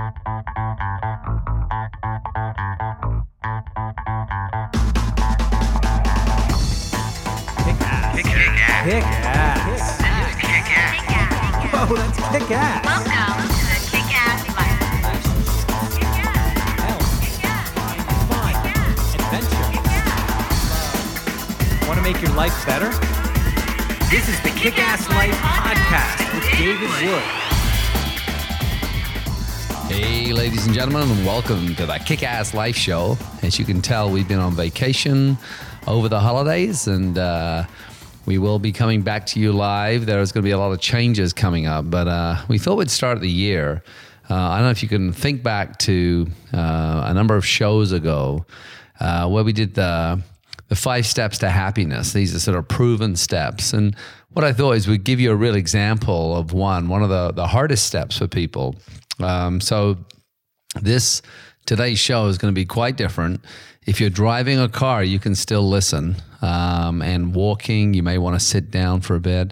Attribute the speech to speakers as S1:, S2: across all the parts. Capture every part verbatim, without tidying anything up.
S1: Kick-ass. Kick-ass. Whoa, that's kick-ass.
S2: Welcome to the Kick-Ass Life.
S1: Fun, adventure, want to make your life better? This is the Kick-Ass Life Podcast with David Wood.
S3: Hey, ladies and gentlemen, and welcome to the Kick-Ass Life Show. As you can tell, we've been on vacation over the holidays, and uh, we will be coming back to you live. There's going to be a lot of changes coming up, but uh, we thought we'd start the year. Uh, I don't know if you can think back to uh, a number of shows ago uh, where we did the the five steps to happiness. These are sort of proven steps. And what I thought is we'd give you a real example of one, one of the, the hardest steps for people. Um, so this today's show is going to be quite different. If you're driving a car, you can still listen. Um, and walking, you may want to sit down for a bit.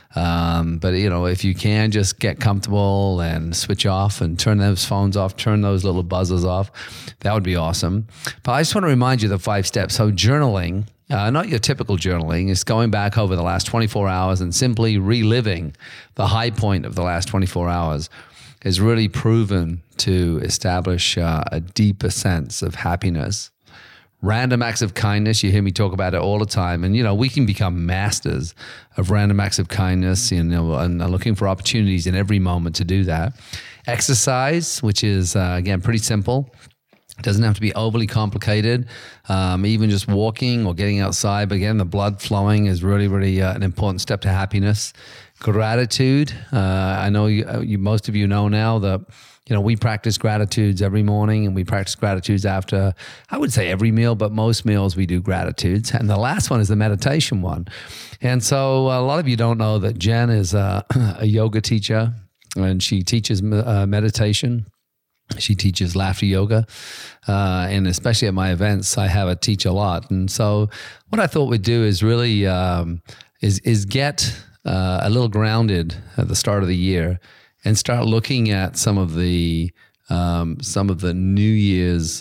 S3: Um, but, you know, if you can, just get comfortable and switch off and turn those phones off, turn those little buzzers off. That would be awesome. But I just want to remind you of the five steps. So journaling, uh, not your typical journaling, is going back over the last twenty-four hours and simply reliving the high point of the last twenty-four hours is really proven to establish uh, a deeper sense of happiness. Random acts of kindness, you hear me talk about it all the time. And, you know, we can become masters of random acts of kindness, you know, and looking for opportunities in every moment to do that. Exercise, which is, uh, again, pretty simple. It doesn't have to be overly complicated. Um, even just walking or getting outside, but again, the blood flowing is really, really uh, an important step to happiness. Gratitude. Uh, I know you, you, most of you know now that, you know, we practice gratitudes every morning, and we practice gratitudes after, I would say every meal, but most meals we do gratitudes. And the last one is the meditation one. And so a lot of you don't know that Jen is a, a yoga teacher, and she teaches uh, meditation. She teaches laughter yoga. Uh, and especially at my events, I have her teach a lot. And so what I thought we'd do is really, um, is, is get uh, a little grounded at the start of the year and start looking at some of the um, some of the New Year's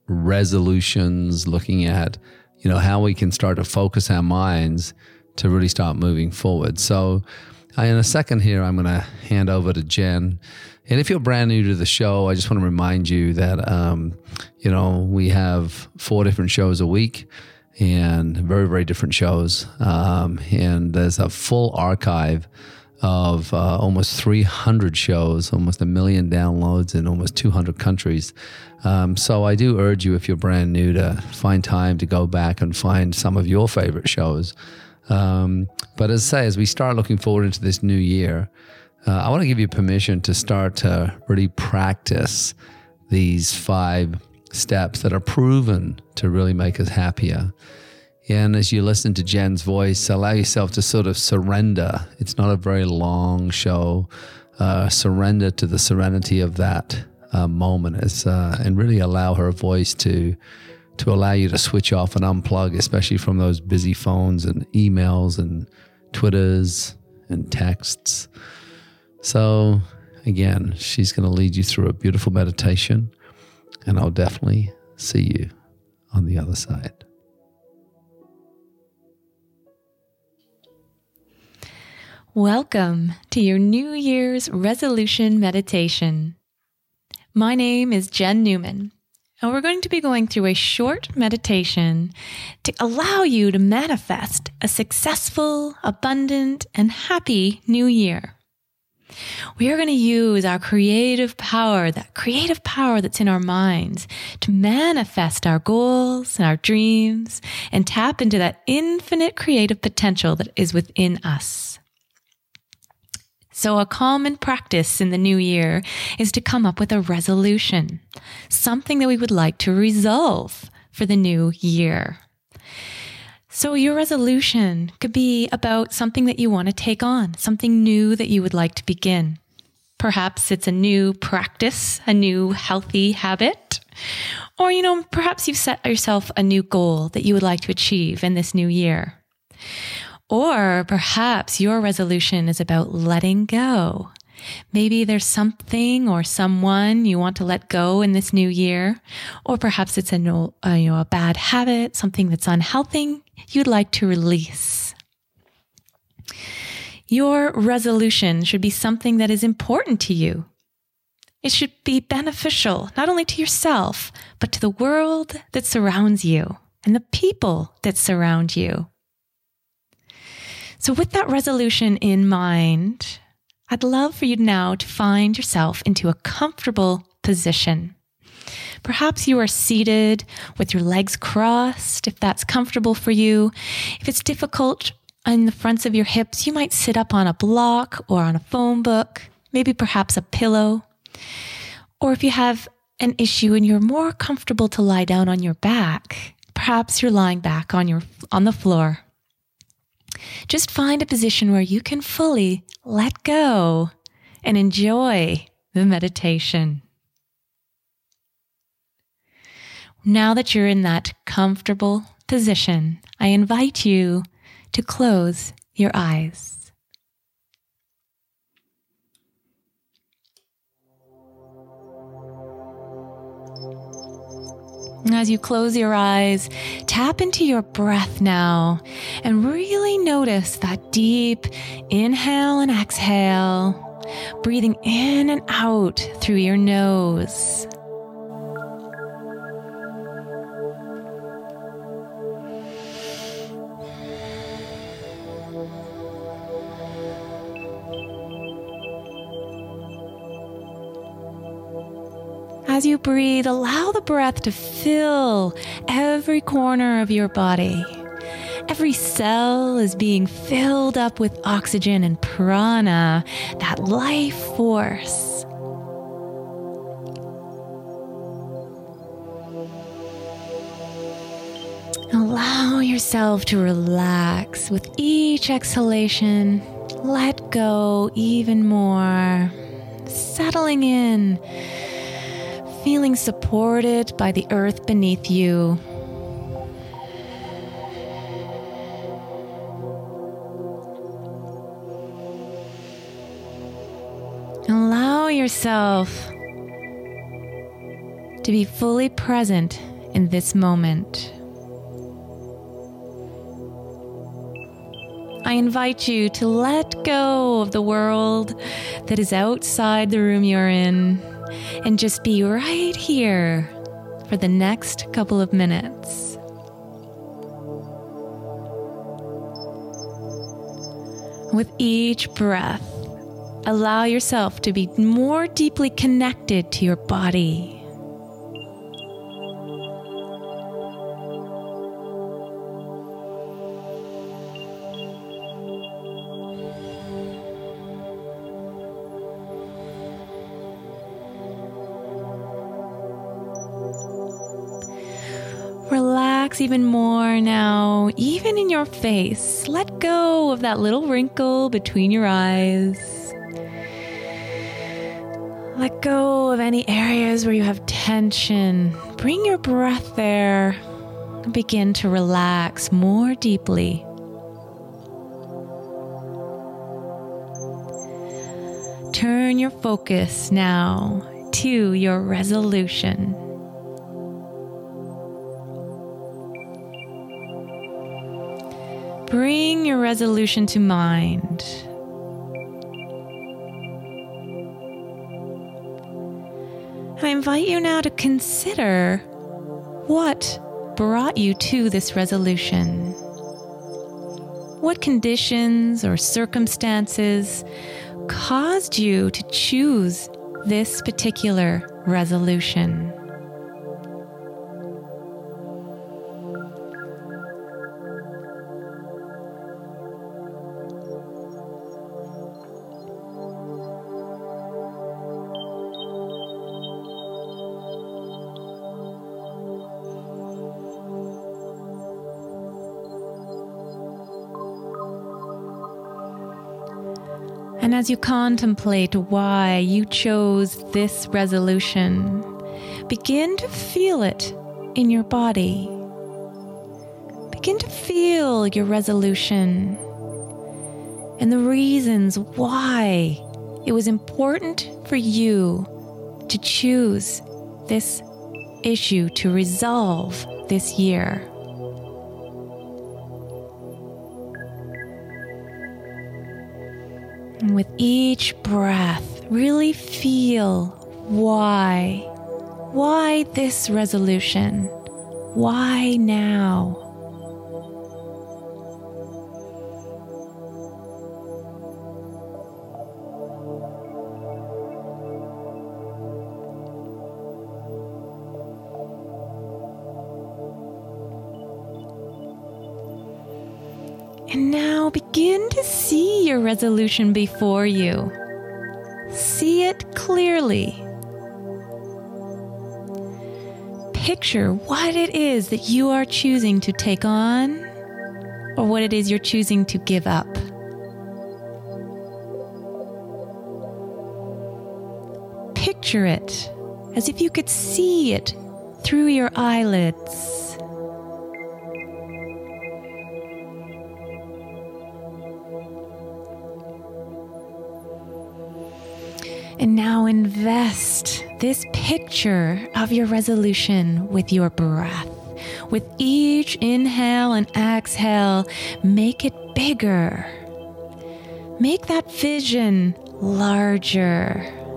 S3: resolutions, looking at, you know, how we can start to focus our minds to really start moving forward. So I, in a second here, I'm going to hand over to Jen. And if you're brand new to the show, I just want to remind you that, um, you know, we have four different shows a week, and very, very different shows. Um, and there's a full archive of uh, almost three hundred shows, almost a million downloads in almost two hundred countries. Um, so I do urge you, if you're brand new, to find time to go back and find some of your favorite shows. Um, but as I say, as we start looking forward into this new year, uh, I want to give you permission to start to really practice these five steps that are proven to really make us happier. And as you listen to Jen's voice, allow yourself to sort of surrender. It's not a very long show. Uh, surrender to the serenity of that uh, moment, as, uh, and really allow her voice to to allow you to switch off and unplug, especially from those busy phones and emails and Twitters and texts. So again, she's going to lead you through a beautiful meditation, and I'll definitely see you on the other side.
S4: Welcome to your New Year's resolution meditation. My name is Jen Newman, and we're going to be going through a short meditation to allow you to manifest a successful, abundant, and happy new year. We are going to use our creative power, that creative power that's in our minds, to manifest our goals and our dreams and tap into that infinite creative potential that is within us. So a common practice in the new year is to come up with a resolution, something that we would like to resolve for the new year. So your resolution could be about something that you want to take on, something new that you would like to begin. Perhaps it's a new practice, a new healthy habit, or, you know, perhaps you've set yourself a new goal that you would like to achieve in this new year. Or perhaps your resolution is about letting go, Maybe there's something or someone you want to let go in this new year, or perhaps it's a, no, uh, you know, a bad habit, something that's unhealthy you'd like to release. Your resolution should be something that is important to you. It should be beneficial, not only to yourself, but to the world that surrounds you and the people that surround you. So with that resolution in mind, I'd love for you now to find yourself into a comfortable position. Perhaps you are seated with your legs crossed, if that's comfortable for you. If it's difficult on the fronts of your hips, you might sit up on a block or on a phone book, maybe perhaps a pillow. Or if you have an issue and you're more comfortable to lie down on your back, perhaps you're lying back on your on the floor. Just find a position where you can fully let go and enjoy the meditation. Now that you're in that comfortable position, I invite you to close your eyes. As you close your eyes, tap into your breath now and really notice that deep inhale and exhale, breathing in and out through your nose. As you breathe, allow the breath to fill every corner of your body. Every cell is being filled up with oxygen and prana, that life force. Allow yourself to relax with each exhalation. Let go even more, settling in. Feeling supported by the earth beneath you. Allow yourself to be fully present in this moment. I invite you to let go of the world that is outside the room you're in, and just be right here for the next couple of minutes. With each breath, allow yourself to be more deeply connected to your body. Relax even more now, even in your face. Let go of that little wrinkle between your eyes. Let go of any areas where you have tension. Bring your breath there and begin to relax more deeply. Turn your focus now to your resolution. Bring your resolution to mind. I invite you now to consider what brought you to this resolution. What conditions or circumstances caused you to choose this particular resolution? And as you contemplate why you chose this resolution, begin to feel it in your body. Begin to feel your resolution and the reasons why it was important for you to choose this issue to resolve this year. And with each breath, really feel why. Why this resolution? Why now? And now begin to see your resolution before you. See it clearly. Picture what it is that you are choosing to take on, or what it is you're choosing to give up. Picture it as if you could see it through your eyelids. And now invest this picture of your resolution with your breath. With each inhale and exhale, make it bigger. Make that vision larger.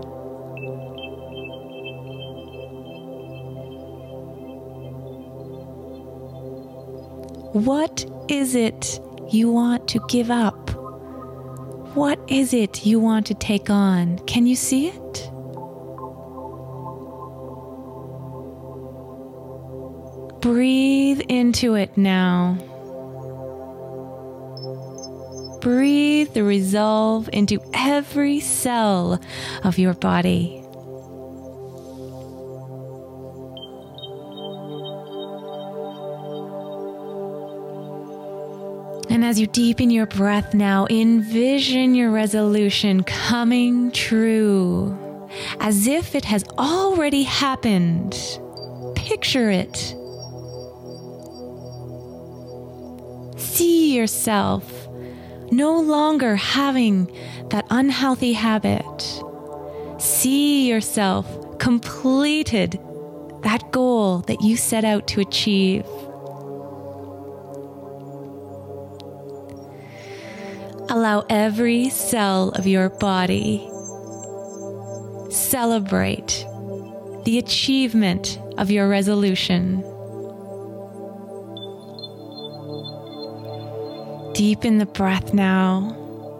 S4: What is it you want to give up? What is it you want to take on? Can you see it? Breathe into it now. Breathe the resolve into every cell of your body. And as you deepen your breath now, envision your resolution coming true, as if it has already happened. Picture it. See yourself no longer having that unhealthy habit. See yourself completed that goal that you set out to achieve. Allow every cell of your body celebrate the achievement of your resolution. Deepen the breath now.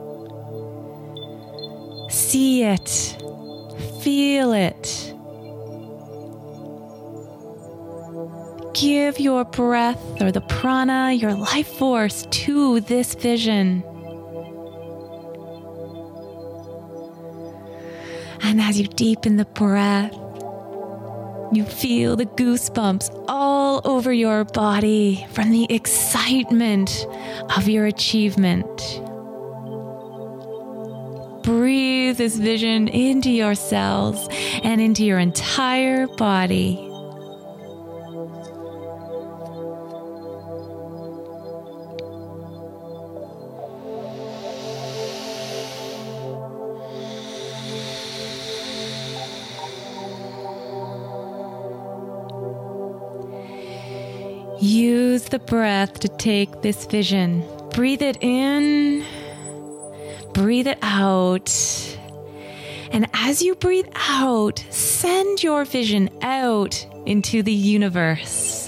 S4: See it. Feel it. Give your breath or the prana, your life force, to this vision. And as you deepen the breath, you feel the goosebumps all over your body from the excitement of your achievement. Breathe this vision into your cells and into your entire body. Use the breath to take this vision. Breathe it in, breathe it out. And as you breathe out, send your vision out into the universe.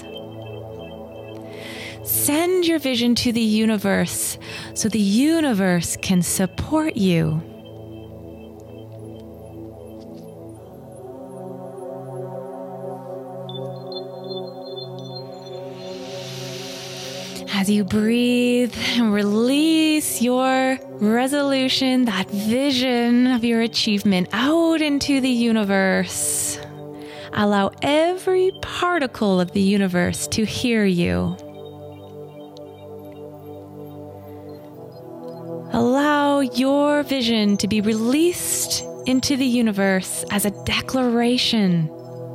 S4: Send your vision to the universe so the universe can support you. As you breathe and release your resolution, that vision of your achievement out into the universe, allow every particle of the universe to hear you. Allow your vision to be released into the universe as a declaration,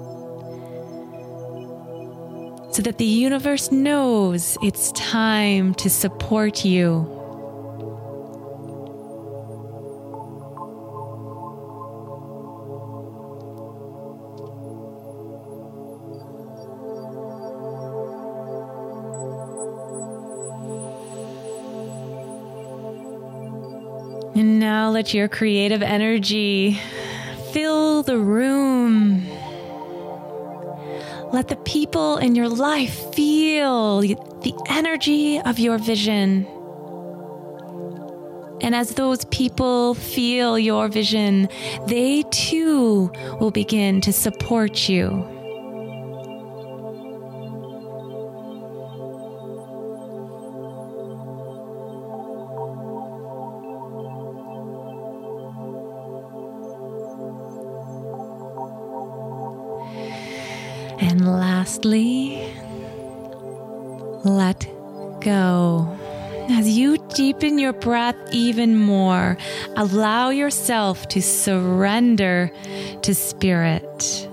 S4: so that the universe knows it's time to support you. And now let your creative energy fill the room. Let the people in your life feel the energy of your vision. And as those people feel your vision, they too will begin to support you. And lastly, let go. As you deepen your breath even more, allow yourself to surrender to spirit.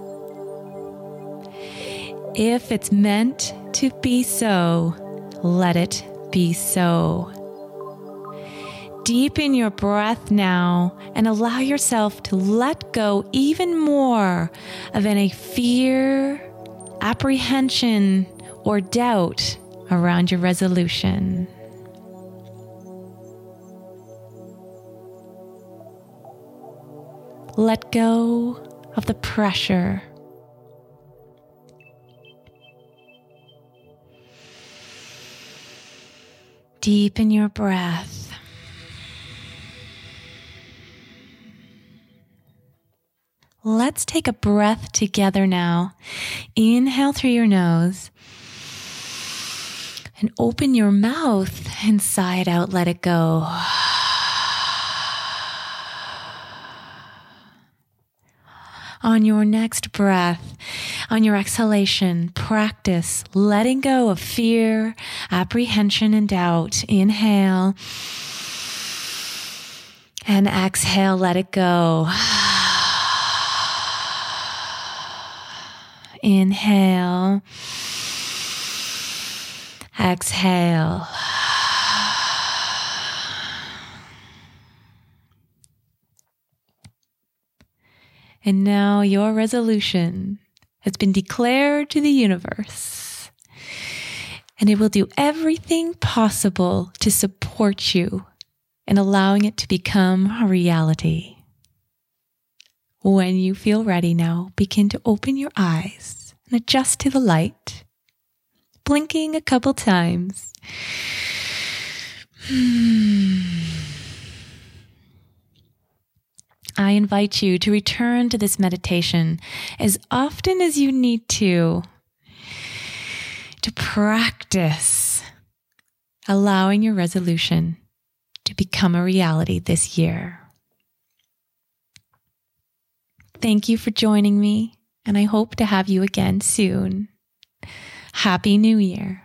S4: If it's meant to be so, let it be so. Deepen your breath now and allow yourself to let go even more of any fear, apprehension, or doubt around your resolution. Let go of the pressure. Deepen your breath. Let's take a breath together now. Inhale through your nose and open your mouth and sigh it out. Let it go. On your next breath, on your exhalation, practice letting go of fear, apprehension, and doubt. Inhale and exhale, let it go. Inhale, exhale. And now your resolution has been declared to the universe, and it will do everything possible to support you in allowing it to become a reality. When you feel ready now, begin to open your eyes and adjust to the light, blinking a couple times. I invite you to return to this meditation as often as you need to, to practice allowing your resolution to become a reality this year. Thank you for joining me, and I hope to have you again soon. Happy New Year.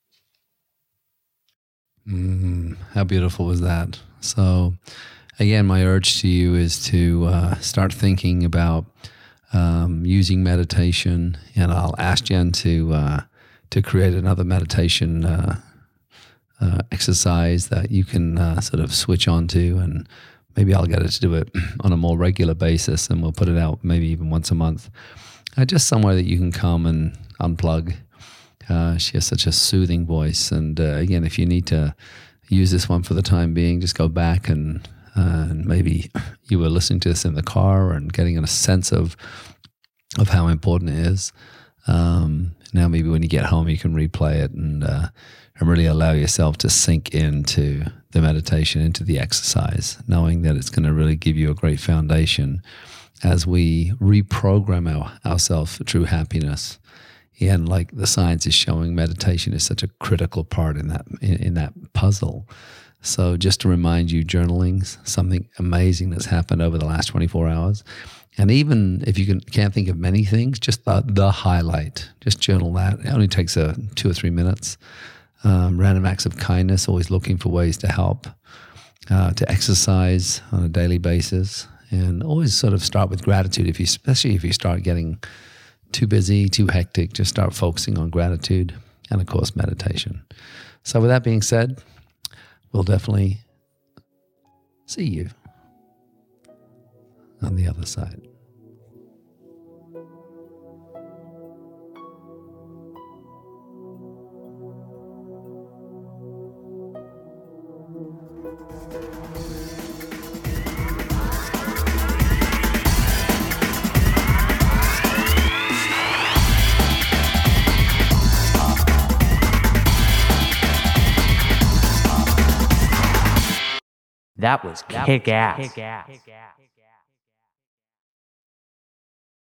S3: Mm, how beautiful was that? So, again, my urge to you is to uh, start thinking about um, using meditation, and I'll ask Jen to uh, to create another meditation uh, uh, exercise that you can uh, sort of switch on to, and maybe I'll get her to do it on a more regular basis, and we'll put it out maybe even once a month. Uh, just somewhere that you can come and unplug. Uh, she has such a soothing voice, and uh, again, if you need to use this one for the time being, just go back and uh, and maybe you were listening to this in the car and getting a sense of of how important it is. Um, now, maybe when you get home, you can replay it and uh, and really allow yourself to sink into the meditation, into the exercise, knowing that it's going to really give you a great foundation as we reprogram our, ourselves for true happiness. And like the science is showing, meditation is such a critical part in that in, in that puzzle. So just to remind you, journaling's something amazing that's happened over the last twenty-four hours. And even if you can, can't think of many things, just the, the highlight, just journal that. It only takes a, two or three minutes. Um, random acts of kindness, always looking for ways to help, uh, to exercise on a daily basis, and always sort of start with gratitude. If you, especially if you start getting too busy, too hectic, just start focusing on gratitude and, of course, meditation. So with that being said, we'll definitely see you on the other side.
S1: That was kick ass.